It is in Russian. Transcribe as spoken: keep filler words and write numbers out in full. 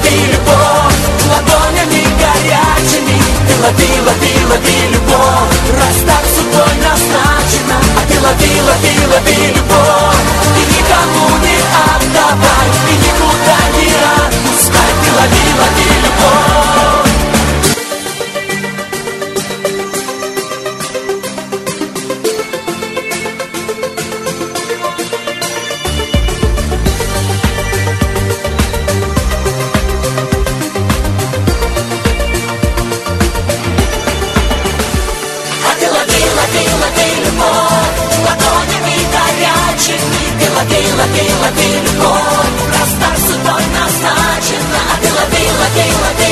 лови любовь ладонями горячими. Ты лови, лови, лови любовь, раз так судьбой назначено. А ты лови, лови, лови любовь и никому не отдавай, и никуда не отпускай. Ты лови, лови любовь. Лови, лови, лови любовь, раз так судьбой назначено. А ты лови, лови, лови